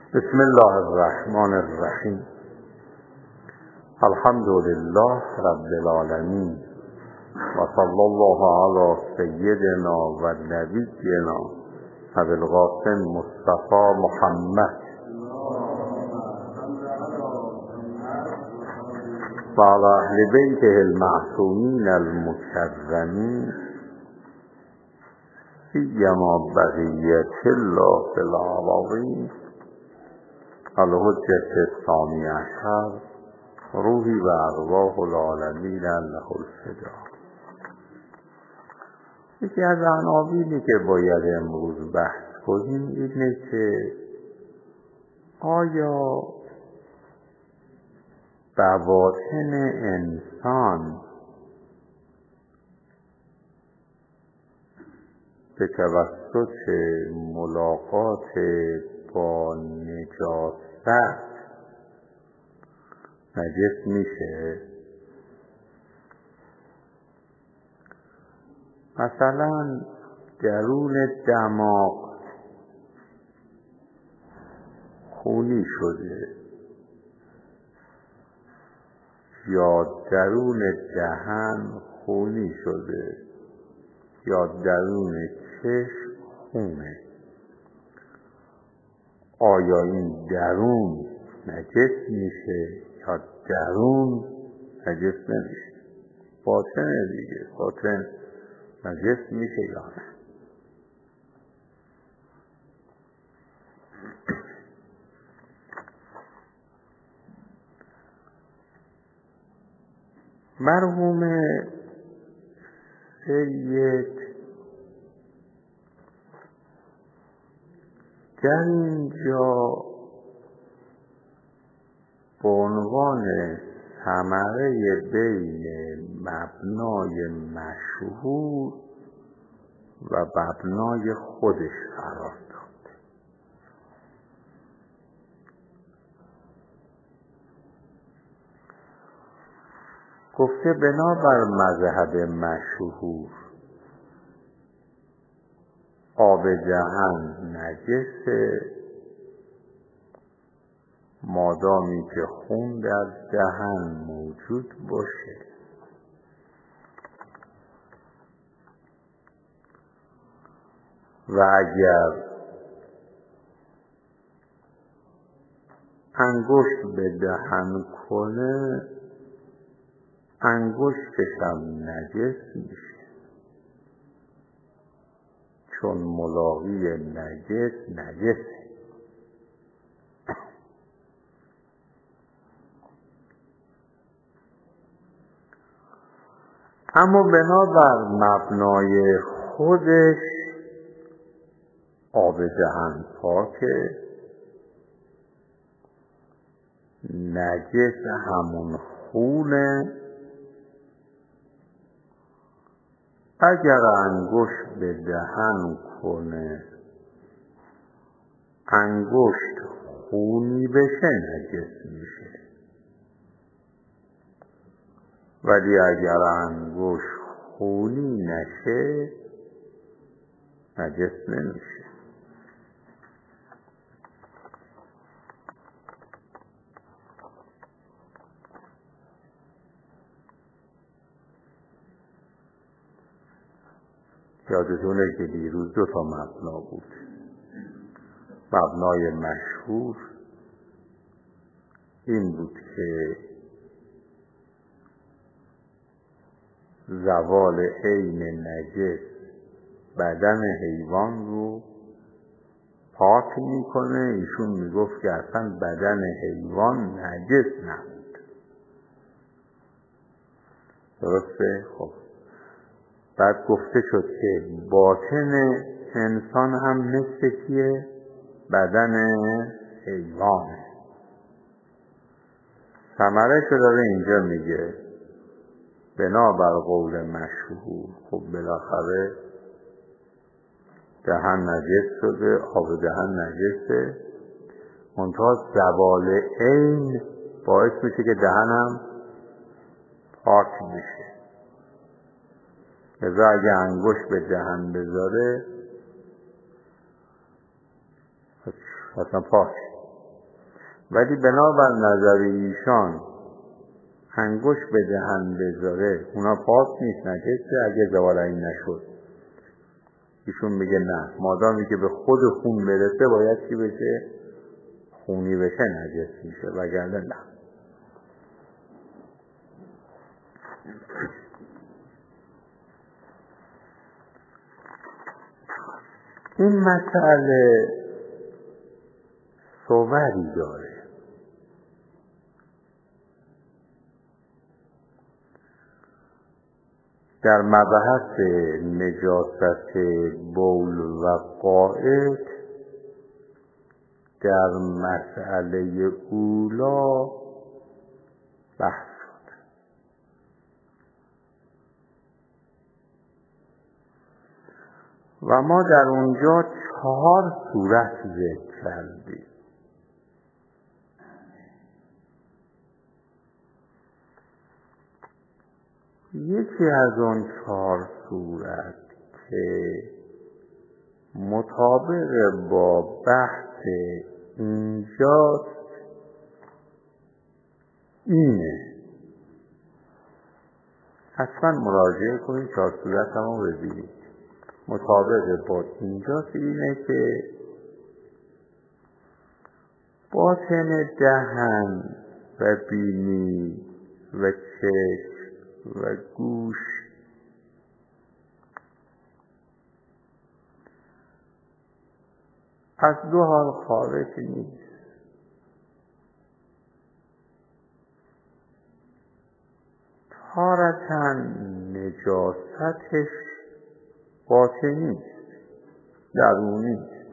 بسم الله الرحمن الرحیم. الحمد لله رب العالمین و صلی الله علی سیدنا و نبینا ابی القاسم مصطفی محمد و علی اهل بیته المعصومین المکرمین سیما بقیة الله فی الارضین الحجة الثانی عشر روحی و ارواح العالمین له الفدا. یکی از عناوینی که باید امروز بحث کنیم اینه که آیا بواطن انسان به توسط ملاقات با نجاست نجس میشه؟ مثلا درون دماغ خونی شده یا درون دهن خونی شده یا درون چشم خونه، آیا این درون نجس میشه یا درون نجس نمیشه؟ باطن دیگه، باطن نجس میشه یا نه؟ مرحوم سید در اینجا به عنوان ثمره بین مبنای مشهور و مبنای خودش قرار داد. گفته بنابر مذهب مشهور آب دهن نجسه مادامی که خون در دهن موجود باشه. و اگر انگشت به دهن کنه انگشتش هم نجس میشه، چون ملاقی نجسه. اما بنابر مبنای خودش آب دهن پاکه، نجس همون خونه. اگر انگشت به دهن کنه انگشت خونی بشه نجس میشه، ولی اگر انگشت خونی نشه نجس نمیشه. یادتونه که دیروز 2 مبنا بود. مبنای مشهور این بود که زوال عین نجس بدن حیوان رو پاک میکنه. ایشون میگفت که اصلا بدن حیوان نجس نبود. درسته؟ خب بعد گفته شد که باطن انسان هم مثل کیه؟ بدن حیوانه. ثمره شو داره اینجا میگه بنابر قول مشهور. خب بالاخره دهن نجس شده، آب دهن نجسه، منتها زوال عین باعث میشه که دهنم پاک میشه. لذا اگه انگشت به دهن بذاره اصلا پاک. ولی بنابر نظر ایشان انگشت به دهن بذاره اونا پاک نیست، نجسه اگه زوال این نشد. ایشون میگه نه، مادامی که به خود خون برسه باید چی بشه؟ خونی بشه نجس میشه، وگرنه نه. این مسئله صوری داره. در مبحث نجاست بول و غائط در مسئله اولا بحث شد. و ما در اونجا 4 صورت ذکر کردیم. یکی از اون 4 صورت که مطابق با بحث اینجاست اینه. حتما مراجعه کنید 4 صورت هم ببینید. مطابق با اینجاست اینه که باطن دهن و بینی و چشم و گوش از 2 حال خارج نیست. تارةً نجاستش باطنی است، درونی است،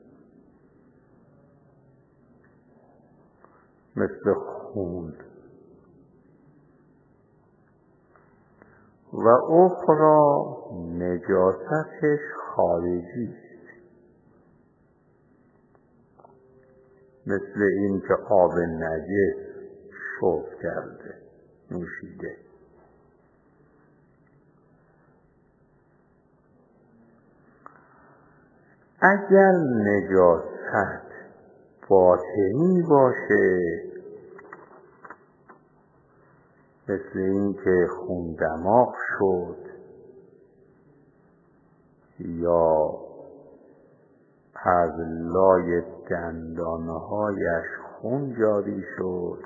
مثل خون. و اخرى نجاستش خارجی است، مثل این که آب نجس شرب کرده، نوشیده. اگر نجاست باطنی باشه، مثل این که خون دماغ شد یا از لای دندانهایش خون جاری شد،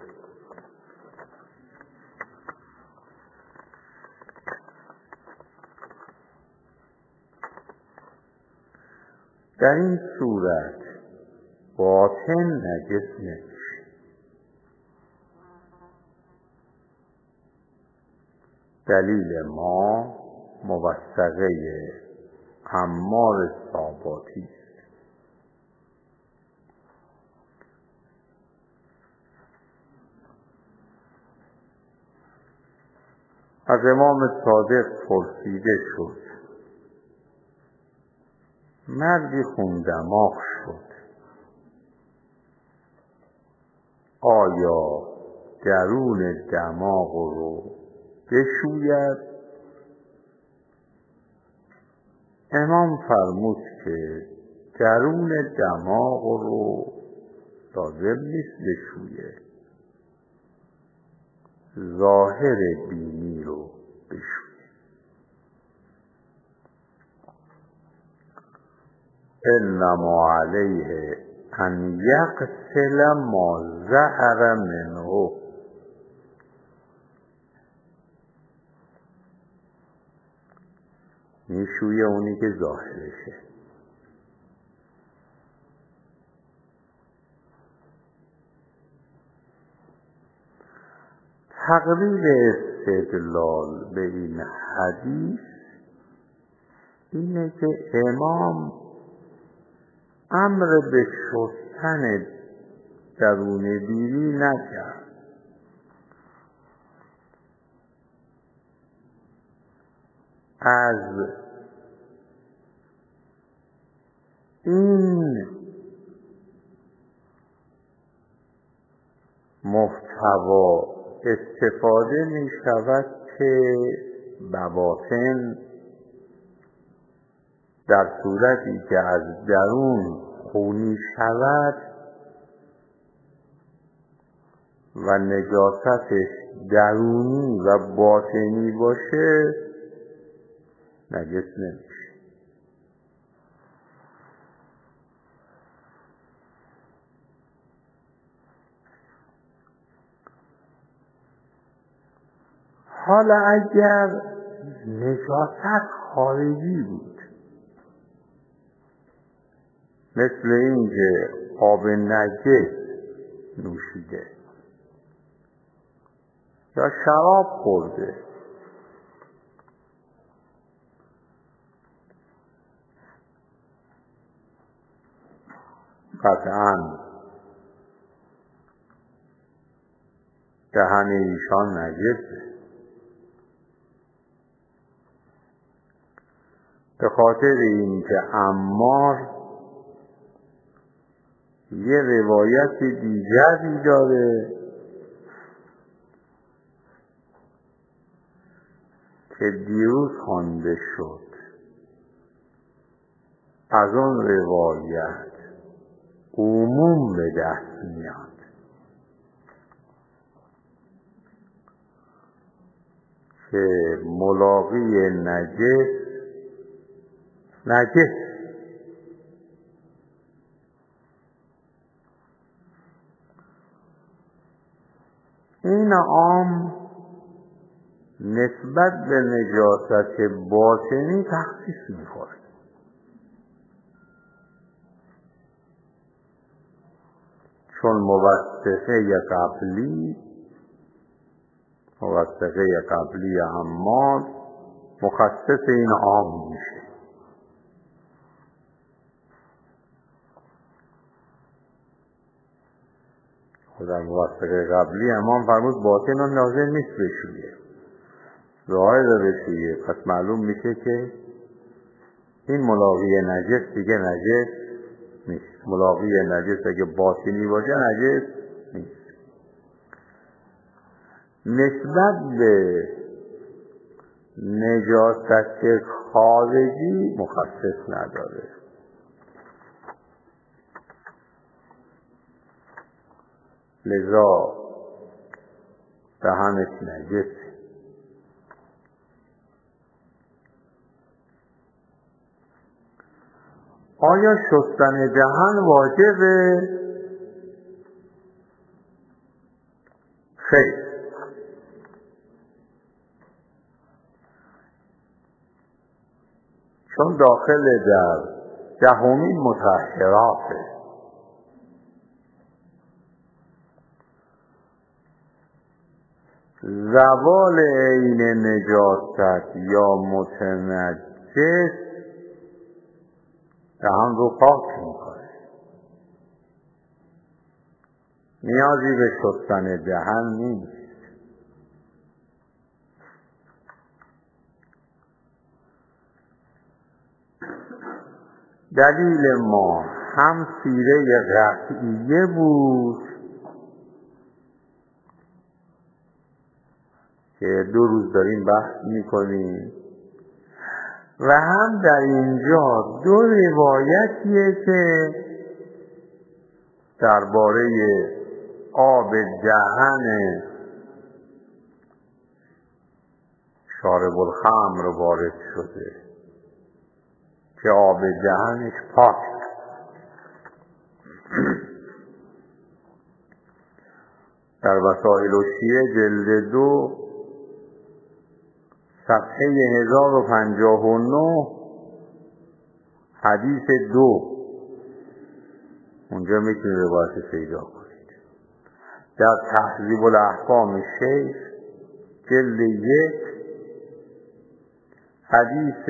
در این صورت باطن نجس نمیشه. دلیل ما موثقه عمار صاباتی است. از امام صادق پرسیده شد، مردی خون دماغ شد، آیا درون دماغ رو بشوید؟ امام فرمود که درون دماغ رو لازم نیست بشویه، ظاهر بینی رو بشویه. انما علیه ان یغسل ما ظهر منه. میشویه اونی که ظاهرشه. تقریب استدلال به این حدیث اینه که امام امر به شستن درون بینی نکرد. از این محتوا استفاده می شود که بواطن در صورتی که از درون خونی شود و نجاستش درونی و باطنی باشه نجس نمیشه. حالا اگر نجاست خارجی بود، مثل این که آب نجس نوشیده یا شراب خورده، قطعاً دهن ایشان نجسه، به خاطر اینکه عمار یه روایت دیگری داره که دیروز خوانده شد. از اون روایت عموم به دست میاد که ملاقی نجس این عام نسبت به نجاست باطنی تخصیص می‌خوره. چون موثقه قبلی عمار مخصص این عام میشه. خدا موثقه قبلی عمام فرمود باطن و لازم نیست بشویه، ظاهر بشویه، پس معلوم میشه که این ملاقی نجس دیگه نجس نیست. ملاقی نجس اگه باطنی باشه نجس نیست. نسبت به نجاست خارجی مخصص نداره. لذا دهنش نجسه. آیا شستن دهن واجبه؟ خیر. چون داخل در 10مین مطهراته. زوال عین نجاست یا متنجس دهن رو پاک میکنه. نیازی به شستن دهن نیست. دلیل ما هم سیره قطعیه بود که 2 روز داریم بحث میکنیم و هم در اینجا 2 روایتیه که درباره آب دهن شارب الخمر وارد شده که آب دهنش پاک. در وسائل الشیعه جلد 2 صفحه 1059 حدیث 2 اونجا میتونید روایت پیدا کنید. در تهذیب الاحکام شیخ جلد 1 حدیث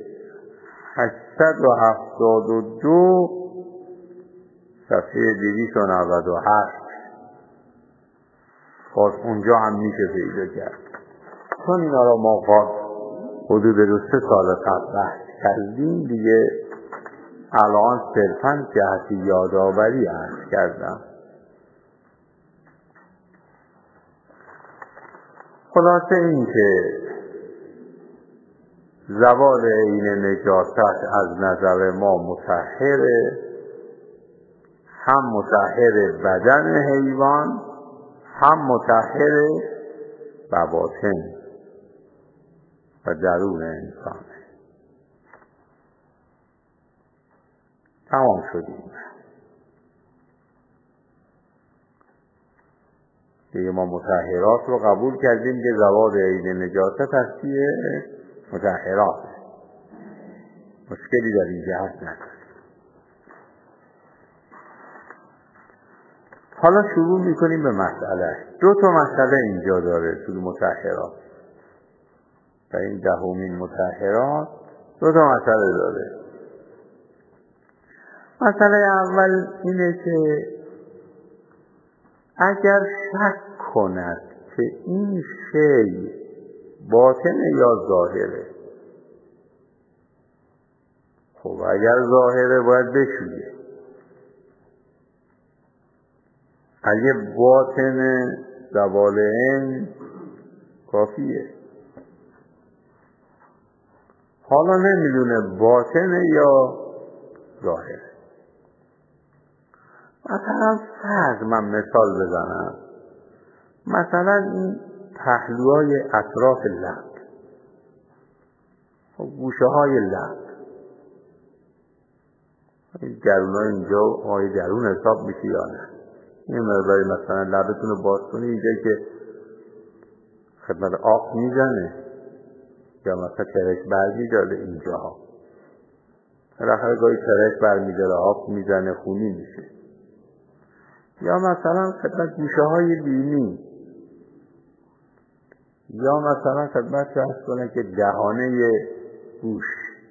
872 صفحه 298 باز اونجا هم میشه پیدا کرد. چون اینا را ما حدود 2-3 سال قبل بحث کردیم دیگه الان صرفاً جهت یادآوری عرض کردم. خلاصه این که زوال عین نجاست از نظر ما مطهره، هم مطهر بدن حیوان هم مطهر بواطن و درون انسانه. تمام شدیم دیگه. ما مطهرات رو قبول کردیم که زوال عین نجاست هستی مطهرات، مشکلی در این جهت نداره. حالا شروع میکنیم به مسئله. 2 مسئله اینجا داره توی مطهرات. در این 10مین مطهرات 2 مسئله داره. مسئله اول اینه که اگر شک کند که این شی باطنه یا ظاهره، خب اگر ظاهره باید بشویه. اگه باطن زوال عین کافیه. حالا نمیدونه باطنه یا ظاهره. مثلا فرض من مثال بزنم، مثلا این پهلوهای اطراف لب، گوشه های لب، این درونای اینجا آیا درون حساب میشه یا نه؟ این مقداری مثلا لبتون رو باز کنی، اینجا که خدمت آب میزنه یا مثلا ترش برمیداره اینجاها، بالاخره گاهی ترش برمیداره آب میزنه خونی میشه. یا مثلا خدمت گوشه های بینی، یا مثلا خدمت شخص کنه که دهانه گوش،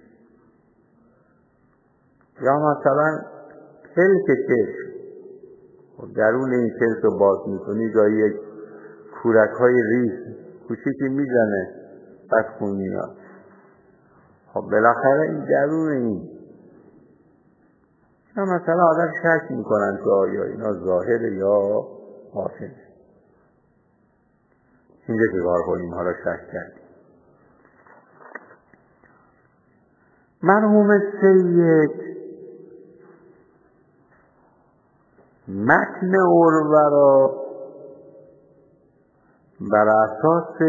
یا مثلا پلک چشم. درون این پلک رو باز میکنی گاهی یک کورک های ریز کوچیکی میزنه بس خون میاد. خب بالاخره این درون این. یا مثلا آدم شک میکنن که آیا اینا ظاهره یا باطنه. اینجا که کار کنیم؟ حالا شک کردیم. مرحوم سید متن عروه را بر اساس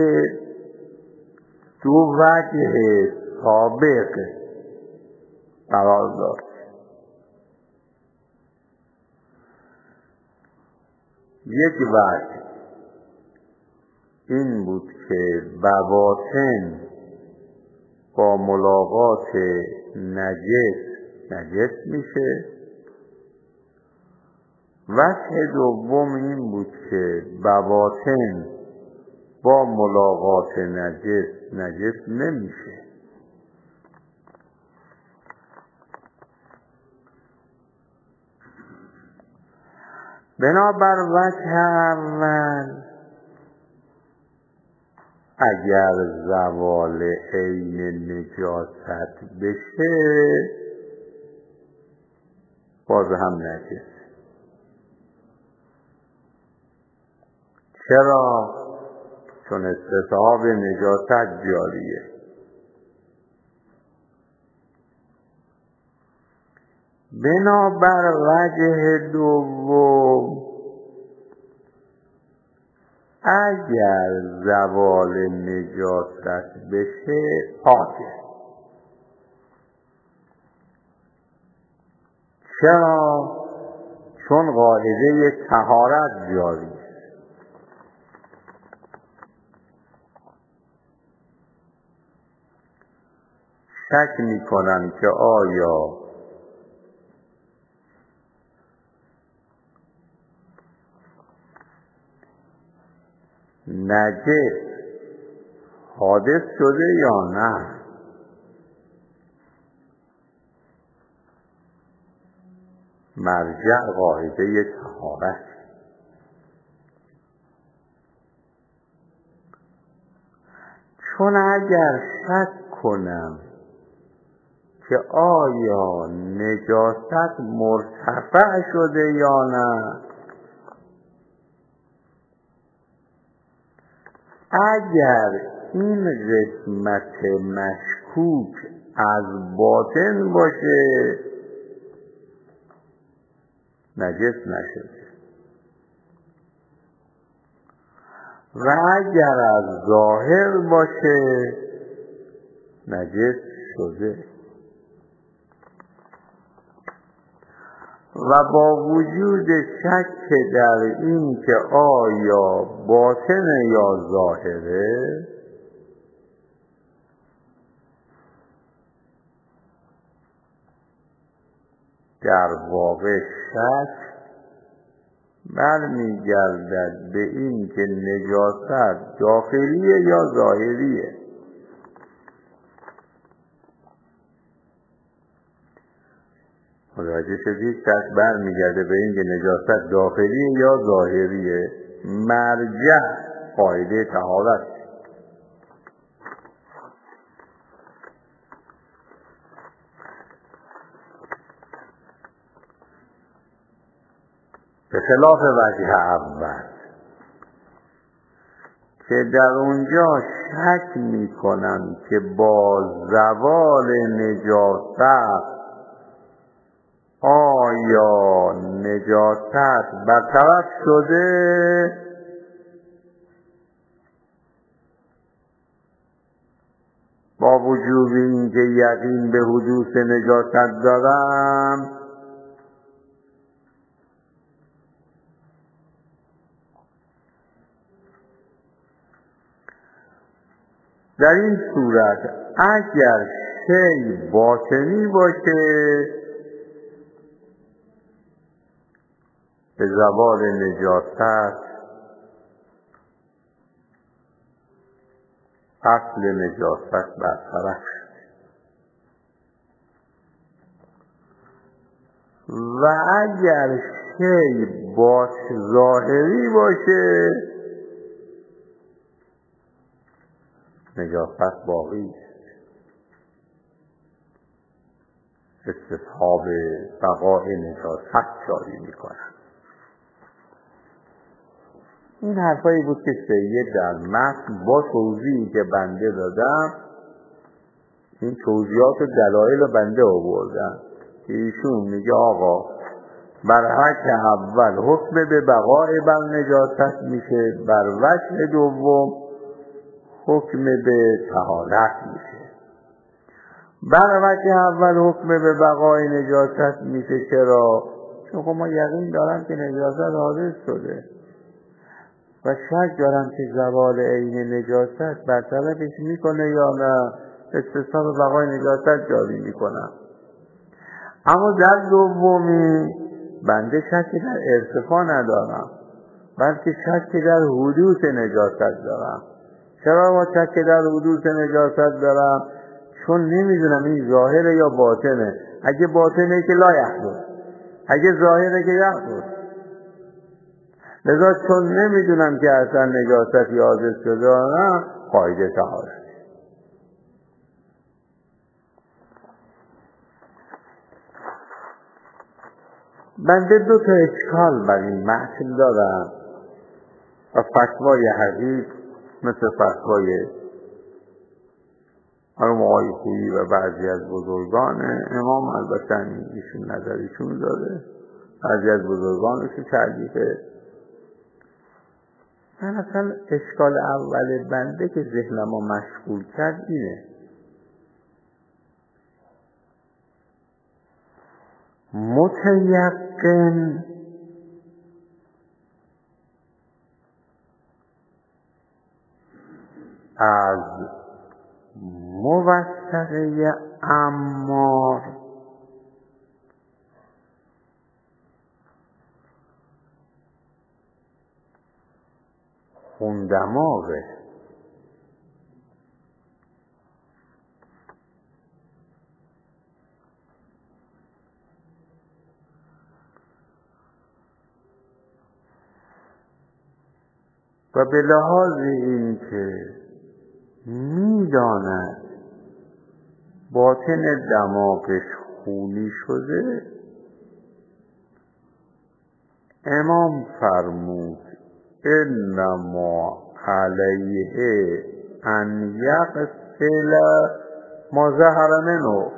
2 وجه سابق قرار داد. یک وجه این بود که بواطن با ملاقات نجس میشه. وجه دوم این بود که بواطن با ملاقات نجس نمیشه. بنابر وجه اول اگر زوال عین نجاست بشه باز هم نجس. چرا؟ چون استصحاب نجاست جاریه. بنابر وجه دوم اگر زوال نجاست بشه پاکه. چرا؟ چون قاعده طهارت جاری. شک میکنن که آیا نجس حادث شده یا نه. مرجع قاعده طهارت. چون اگر شک کنم که آیا نجاست مرتفع شده یا نه، اگر این قسمت مشکوک از باطن باشه نجس نشده. و اگر از ظاهر باشه نجس شده. و با وجود شک در این که آیا باطن یا ظاهره، در واقع شک برمیگردد به این که نجاست داخلیه یا ظاهریه. متوجه شدید؟ شک برمیگرده به این که نجاست داخلیه یا ظاهریه. مرجع قاعده طهارت. به خلاف وجه اول که در اونجا شک میکنن که با زوال نجاست آیا نجاست برطرف شده، با وجود اینکه یقین به حدوث نجاست دارم در این صورت اگر شی باطنی باشه به زوال نجاست اصل نجاست برطرف شده و اگر شی ظاهری باشه نجاست باقی است. استصحاب بقای نجاست جاری میکنن. این حرفایی بود که سید در متن با توضیحی که بنده دادم، این توضیحات و دلایل بنده آوردن که ایشون میگه آقا بر حک اول حکم به بقای بر نجاست میشه، بر وجه دوم حکم به طهارت میشه. بر وجه اول حکم به بقای نجاست میشه. چرا؟ چون خب ما یقین دارم که نجاست حادث شده و شک دارم که زوال عین نجاست برطرفش میکنه یا نه، استصحاب بقای نجاست جاری میکنم. اما در دومی بنده شک در ارتفاع ندارم بلکه شک در حدوث نجاست دارم. چرا ما شک در حدوث نجاست دارم؟ چون نمیدونم این ظاهره یا باطنه. اگه باطنه که لا یحدث، اگه ظاهره که یحدث. لذا چون نمیدونم که اصلا نجاستی حادث شده یا نه، قاعده طهارت. بنده دو تا اشکال بر این متن دارم و فتوای حقیق مثل فتوای مرحوم آقای خویی و بعضی از بزرگان امام، البته ایشون نظرشون داره، بعضی از بزرگانشون تعلیقه. من اصلا اشکال اول بنده که ذهنمو مشغول کرد اینه: متیقن از موثقه عمار خوندماغه. و به لحاظ این که میداند باطن دماغش خونی شده، امام فرمود انما علیه ان یغسل ما ظهر منه.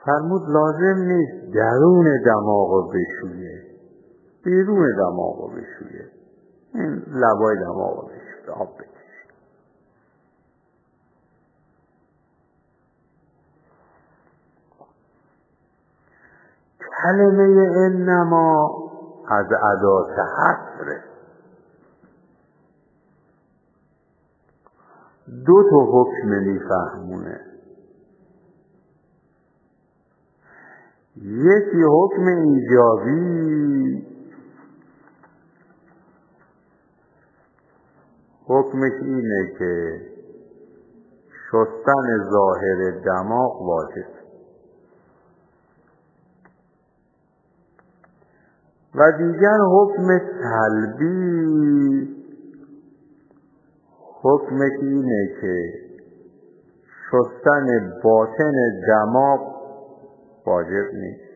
فرمود لازم نیست درون دماغو بشویه، بیرون دماغو بشویه، این لبای دماغو بشویه، آب بکشه. کلمه انما از ادات حصره. دو تا حکم میفهمونه. یکی حکم ایجابی، حکمش اینه که شستن ظاهر دماغ واجب، و دیگر حکم سلبی، حکمش اینه که شستن باطن دماغ واجب نیست.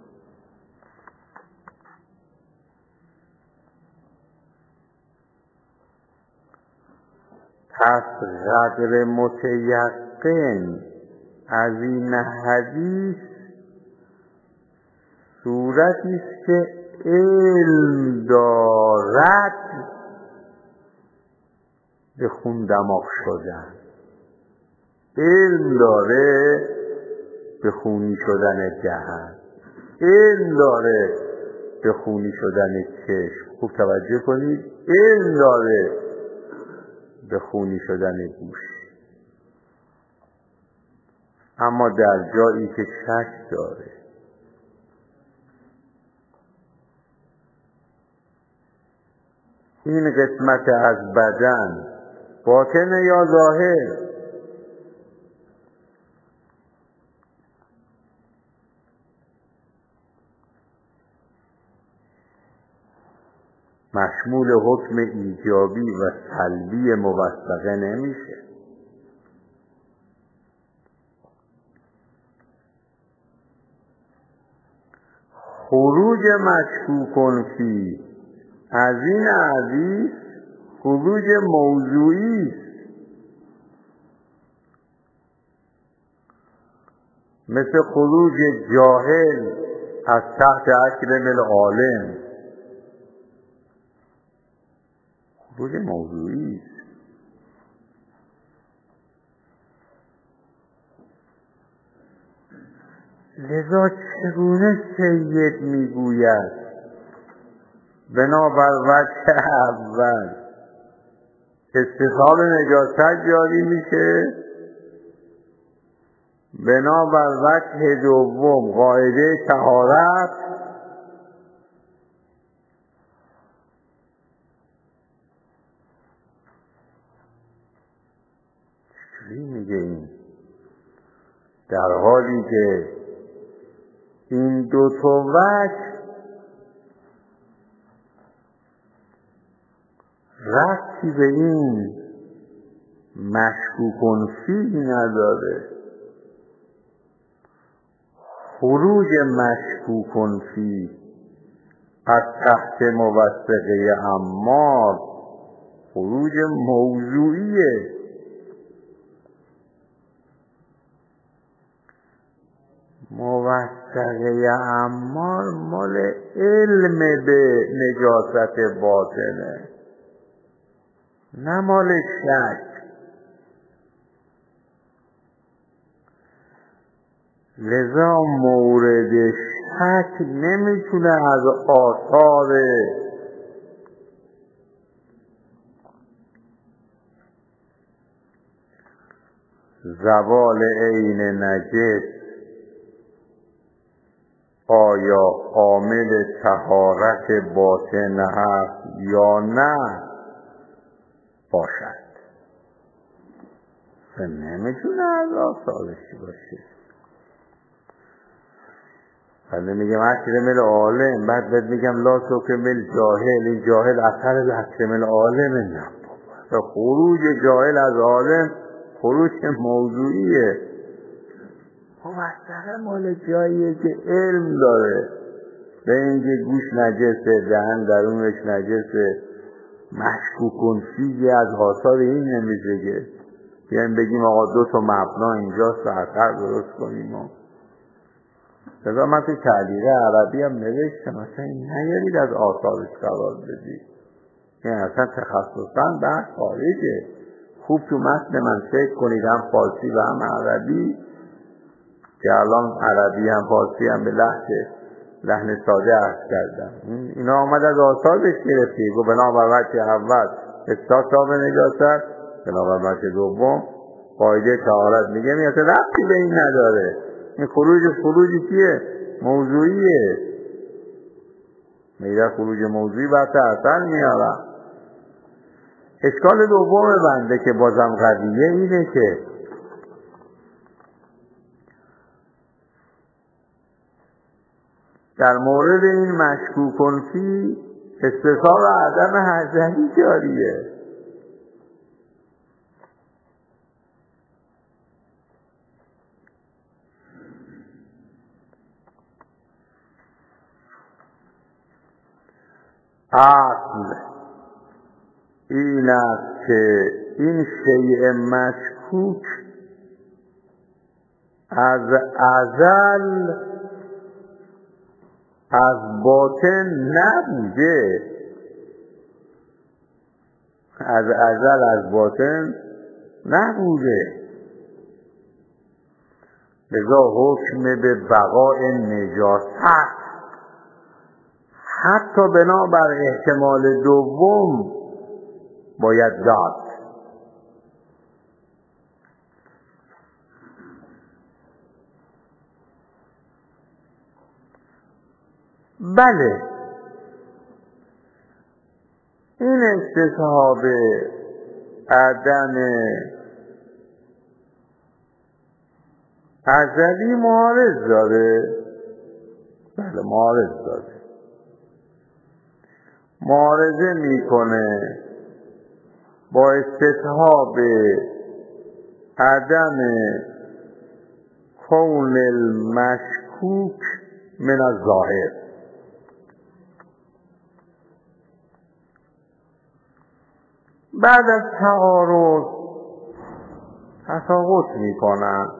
پس قدر متیقن از این حدیث صورتی است که علم دارد به خون دماغ شدن، علم داره به خونی شدن دهن، علم داره به خونی شدن چشم. خوب توجه کنید، علم داره به خونی شدن گوش. اما در جایی که شک داره، این قسمت از بدن باطن یا ظاهر، مشمول حکم ایجابی و سلبی موثقه نمیشه. خروج مشکوک فی از این حدیث خروج موضوعی است، مثل خروج جاهل از تحت اکرم العالم، خروج موضوعی است. لذا چگونه سید میگوید بنابر وجه اول استصحاب نجاست جاری میشه، بنابر وجه دوم قاعده طهارت، چجوری میگه این؟ در حالی که این دو تا وجه ربطی به این مشکوک فیه نداره. خروج مشکوک فیه از تحت موثقه عمار خروج موضوعیه. موثقه عمار مال علم به نجاست باطنه، نه مال شک. لذا مورد شک نمیتونه از آثار زوال عین نجس آیا عامل طهارت باطن هست یا نه باشد، نمیتونه از آثارش باشه. بعد میگم اکرم العالم، بعد میگم لا تکمل جاهل، این جاهل اثر اکرم العالم. نه بابا، خروج جاهل از عالم خروج موضوعیه. موثقه مال جاییه که علم داره به اینکه گوش نجسه، دهن درونش نجسه. مشکوک فیه از آثار این نمیشه که بیایم بگیم آقا دو تا مبنا اینجاست و اثر درست کنیم. لذا من تو تعلیق عربی هم نوشتم مثلا نیارید از آثارش قرار بدید، این اصلا تخصصا بحث خارجه. خوب تو متن من فکر کنید، هم فارسی و هم عربی، که الان عربی هم فارسی هم به لحن ساده عرض کردم. اینا آمد از آثار بهش گرفتی، گو بنابر وجه اول اثبات تام نجاست، بنابر وجه دوم قاعده طهارت. میگه اصلا ربطی به این نداره، این خروجی چیه؟ موضوعیه. میگه خروج موضوعی بحث اصل میارم. اشکال دوم بنده که بازم قضیه اینه که در مورد این مشکوکن فی استثار عدم حضری جاریه. اصل این است که این شیء مشکوک از ازل از باطن نبوده، از ازل از باطن نبوده. لذا حکم به بقاء نجاست حتی بنابر احتمال دوم باید داد. بله، این استصحاب عدم ازلی معارض داره. بله معارض داره، معارضه میکنه با استصحاب عدم کون المشکوک من الظاهر. بعد از تعارض تساقط میکنن.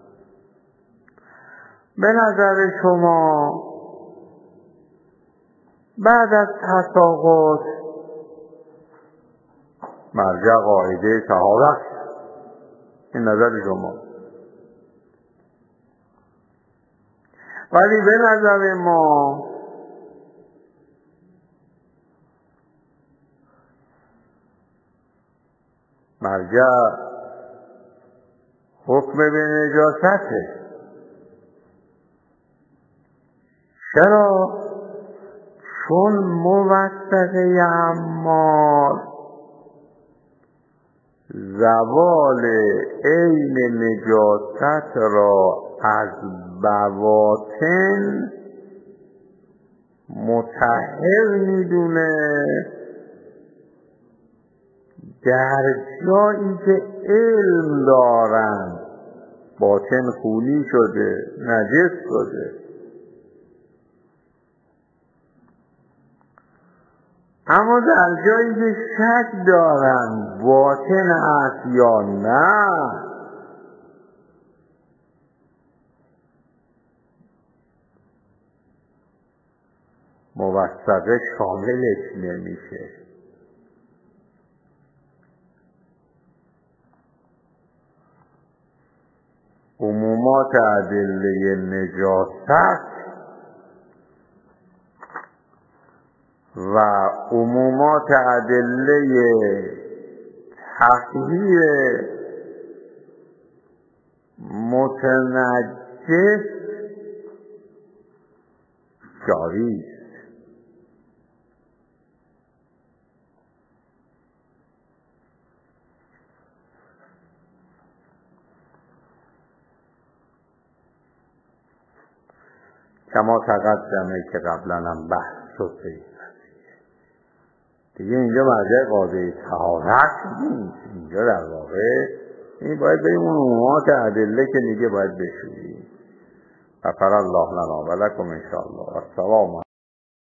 به نظر شما بعد از تساقط مرجع قاعده طهارت، این نظر شما، ولی به نظر ما مرجع حکم به نجاسته. چرا؟ چون موثقه عمار زوال عین نجاست را از بواطن مطهر میدونه در جایی که علم دارن باطن خونی شده، نجس شده. اما در جایی که شک دارن باطن است یا نه، موثقه شاملش نمیشه. عمومات ادله نجاست و عمومات ادله تطهیر متنجس جاری است. کما تقدمه که قبلا هم بحث شد دیگه. اینجا مرجع قاعده طهارت نیست، اینجا در واقع این باید بریم اون عمومات ادله که دیگه باید بشوییم. غفر الله لنا و لکم ان شاء الله. السلام